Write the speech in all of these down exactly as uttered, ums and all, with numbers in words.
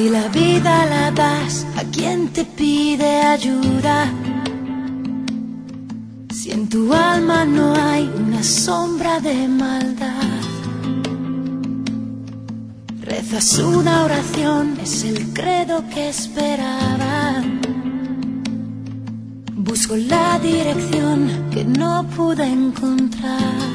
Si la vida la das a quien te pide ayuda, si en tu alma no hay una sombra de maldad, rezas una oración, es el credo que esperaba. Busco la dirección que no pude encontrar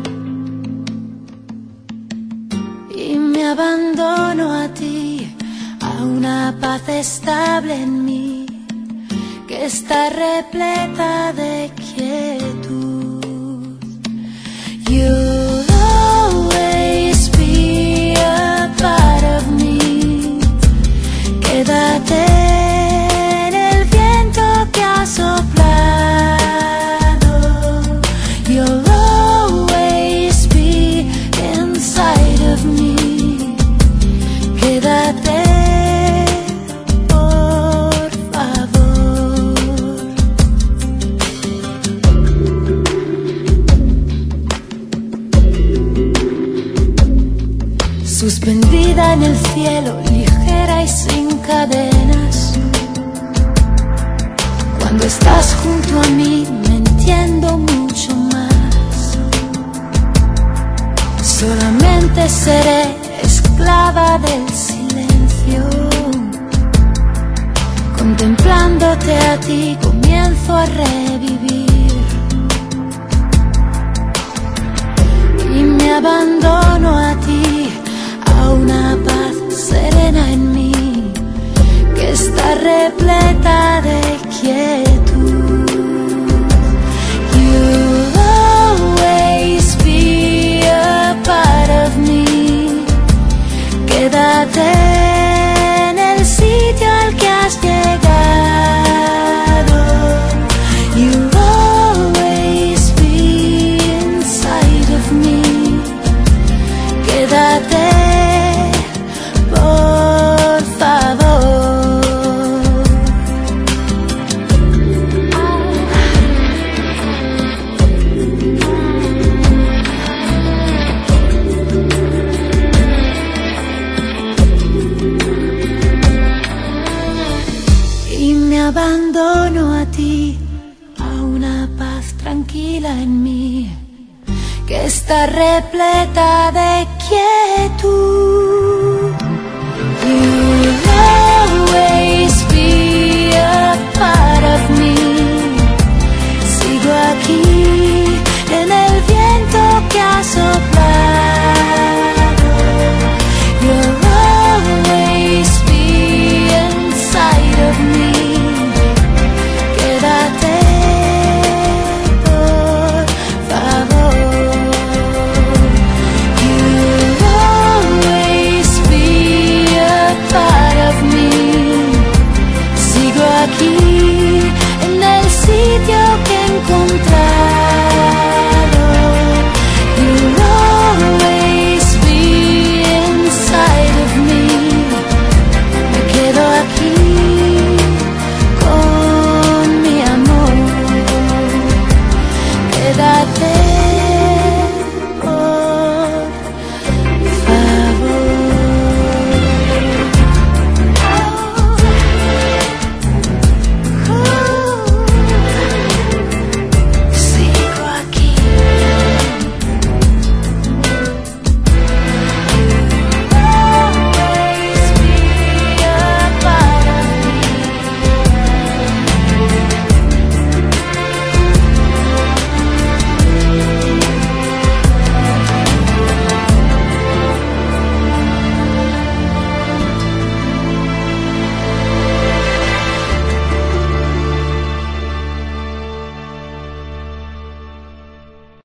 y me abandono a ti, a una paz estable en mí que está repleta de quietud. You'll always be a part of me. Quédate en el viento que ha soplado. You'll always be inside of me. Quédate. Suspendida en el cielo, ligera y sin cadenas. Cuando estás junto a mí me entiendo mucho más. Solamente seré esclava del silencio. Contemplándote a ti comienzo a revivir y me abandono a ti, a una paz serena en mí que está repleta de quietud. You'll always be a part of me. Quédate en el sitio al que has llegado. You'll always be inside of me. Quédate. Abandono a ti, a una paz tranquila en mí que está repleta de quietud.